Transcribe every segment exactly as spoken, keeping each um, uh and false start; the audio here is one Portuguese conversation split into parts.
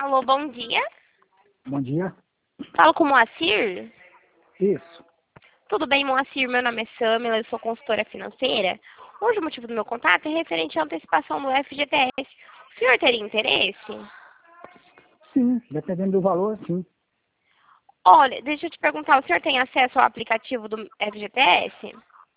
Alô, bom dia. Bom dia. Falo com o Moacir? Isso. Tudo bem, Moacir? Meu nome é Samila, eu sou consultora financeira. Hoje o motivo do meu contato é referente à antecipação do F G T S. O senhor teria interesse? Sim, dependendo do valor, sim. Olha, deixa eu te perguntar, o senhor tem acesso ao aplicativo do F G T S?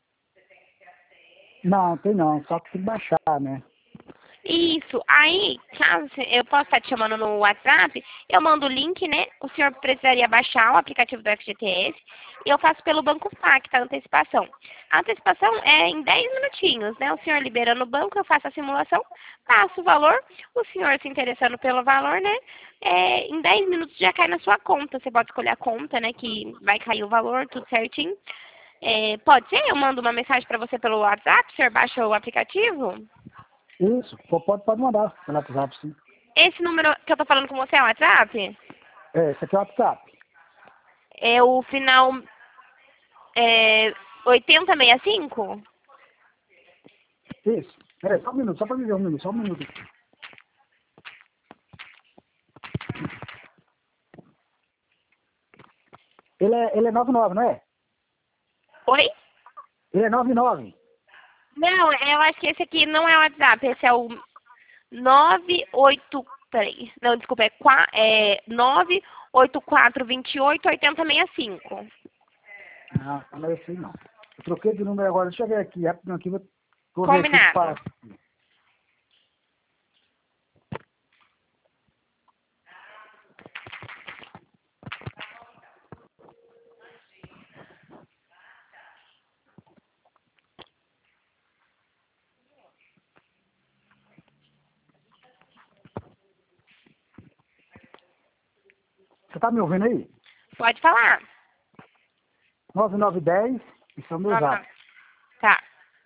Não, tem não, só que tem que baixar, né? Isso. Aí, caso você- eu possa estar te chamando no WhatsApp, eu mando o link, né? O senhor precisaria baixar o aplicativo do F G T S e eu faço pelo Banco Facta, a antecipação. A antecipação é em dez minutinhos, né? O senhor libera no banco, eu faço a simulação, passo o valor, o senhor se interessando pelo valor, né? É, em dez minutos já cai na sua conta. Você pode escolher a conta, né? Que vai cair o valor, tudo certinho. É, pode ser? Eu mando uma mensagem para você pelo WhatsApp, o senhor baixa o aplicativo? Isso, pô, pode, pode mandar pelo WhatsApp, sim. Esse número que eu tô falando com você é o WhatsApp? É, esse aqui é o WhatsApp. É o final é, oitenta sessenta e cinco? Isso. É, só um minuto, só pra me ver um minuto, só um minuto. Ele é, ele é noventa e nove, não é? Oi? Ele é noventa e nove. Não, eu acho que esse aqui não é o WhatsApp, esse é o nove oito três. Não, desculpa, é, qua- é nove oito quatro dois oito oito zero seis cinco. Não, não é esse aí não. Eu troquei de número agora, deixa eu ver aqui, rapidinho aqui, vou, vou ver aqui. Combinado. Para... Você tá me ouvindo aí? Pode falar. nove nove um zero, isso é o meu Nove, zap. nove. Tá,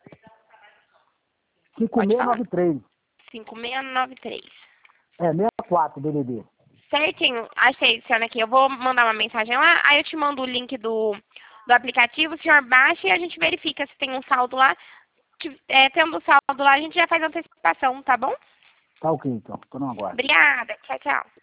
cinco pode seis falar. nove três. cinco seis nove três. É, sessenta e quatro D D D. Certinho, achei, senhora, aqui. Eu vou mandar uma mensagem lá, aí eu te mando o link do, do aplicativo, o senhor baixa e a gente verifica se tem um saldo lá. Te- É, tendo o saldo lá, a gente já faz a antecipação, tá bom? Tá ok, então. Tô no aguardo. Obrigada, tchau, tchau.